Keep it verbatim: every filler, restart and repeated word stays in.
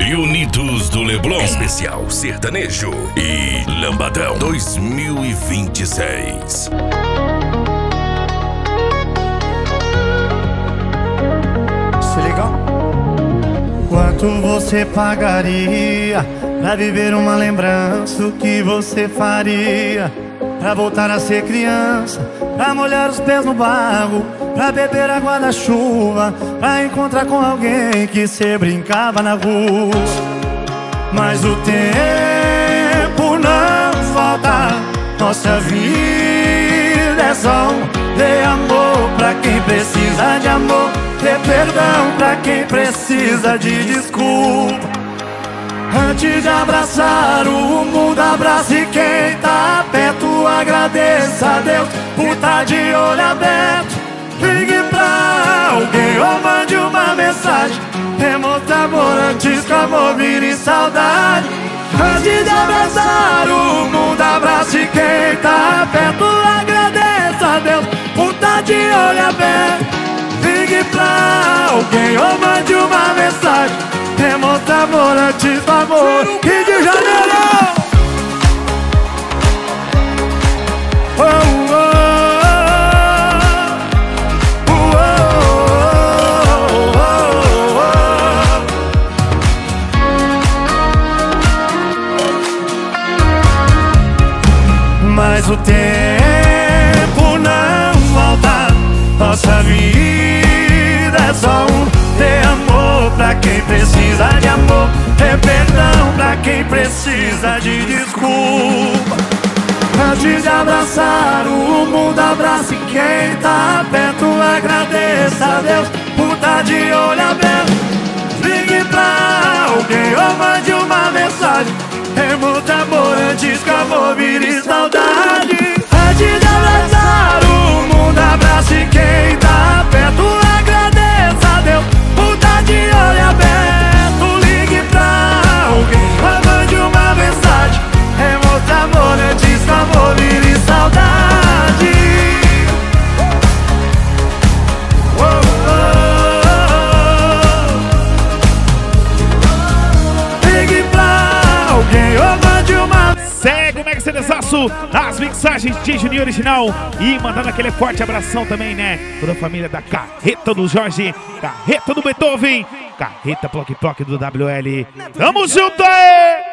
Unidos do Leblon, especial sertanejo e Lambadão dois mil e vinte e seis. Se liga. Quanto você pagaria pra viver uma lembrança? O que você faria pra voltar a ser criança? Pra molhar os pés no barro, pra beber água da chuva, pra encontrar com alguém que cê brincava na rua. Mas o tempo não volta, nossa vida é só um dê amor pra quem precisa de amor, dê perdão pra quem precisa de desculpa. Antes de abraçar o mundo, abrace quem tá perto. Agradeça a Deus por tá de olho aberto. Ligue pra alguém ou mande uma mensagem, demonstra amor antes que amor vire saudade. Antes de abraçar o mundo, abrace quem tá perto. Agradeça a Deus por tá de olho aberto. Ligue pra alguém ou mande uma mensagem, demonstra amor antes do amor. Rio de Janeiro! Oh, oh, oh, oh, oh, oh. Mas o tempo não volta, nossa vida é só um dê amor pra quem precisa de amor, dê perdão pra quem precisa de desculpa. Antes de abraçar o mundo, abrace quem tá perto. Agradeça a Deus por tá de olho aberto. Ligue pra alguém ou mande uma mensagem, demonstra amor antes que amor vire saudade. Antes de abraçar o mundo, abrace quem tá perto. Agradeça a Deus por tá de olho aberto. Ligue pra alguém ou mande uma mensagem, demonstra amor antes que amor vire saudade. Oh, oh, oh. Ligue pra alguém ou mande uma mensagem. Segue o Mega CDzaço, as mixagens de Juninho Original. E mandando aquele forte abração também, né? Toda a família da Carreta do Jorge, Carreta do Beethoven, Carreta Ploc Ploc do W L. Tamo junto aí!